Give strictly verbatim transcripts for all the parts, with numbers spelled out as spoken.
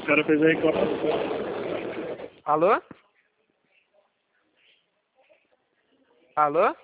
O cara fez a reclamação. Alô? Alô?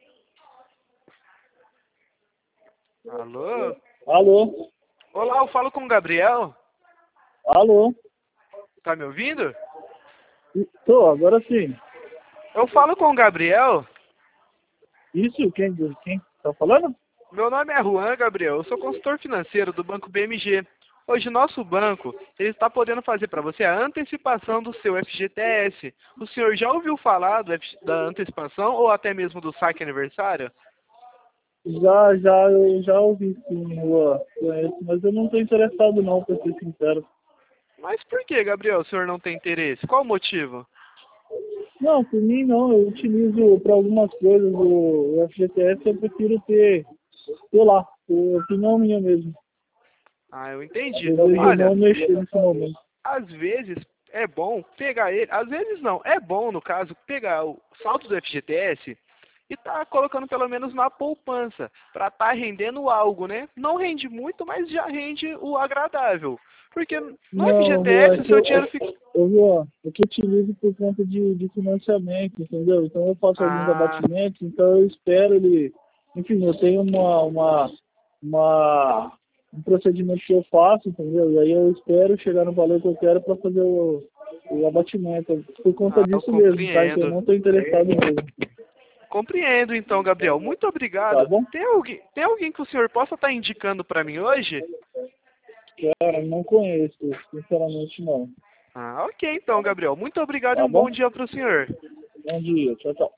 Alô? Alô? Olá, eu falo com o Gabriel. Alô? Tá me ouvindo? Tô, agora sim. Eu falo com o Gabriel. Isso, quem, quem tá falando? Meu nome é Juan, Gabriel. Eu sou consultor financeiro do Banco B M G. Hoje, nosso banco ele está podendo fazer para você a antecipação do seu F G T S. O senhor já ouviu falar do F- da antecipação ou até mesmo do saque aniversário? Já, já, eu já ouvi sim, Luan, conheço, mas eu não tô interessado não, pra ser sincero. Mas por que, Gabriel, o senhor não tem interesse? Qual o motivo? Não, por mim não, eu utilizo para algumas coisas o, o F G T S, eu prefiro ter, sei lá, por opinião minha mesmo. Ah, eu entendi. Desejo Olha, não mexer nesse momento. às vezes é bom pegar ele, às vezes não, é bom, no caso, pegar o saldo do F G T S e tá colocando pelo menos na poupança, para tá rendendo algo, né? Não rende muito, mas já rende o agradável. Porque no Não, Luan, F G T S é o que seu eu, dinheiro fica... eu, Luan, é que eu utilizo por conta de, de financiamento, entendeu? Então eu faço alguns Ah, abatimentos, então eu espero ele, enfim, eu tenho uma, uma, uma, um procedimento que eu faço, entendeu? E aí eu espero chegar no valor que eu quero para fazer o, o abatimento. Por conta ah, eu disso mesmo, tá? Então eu compreendo. não estou interessado mesmo. Compreendo então, Gabriel. Muito Tá obrigado. bom? Tem alguém, tem alguém que o senhor possa estar indicando para mim hoje? Cara, não conheço, sinceramente não. Ah, ok então, Gabriel. Muito obrigado e Tá um bom bom? dia para o senhor. Bom dia, tchau, tchau.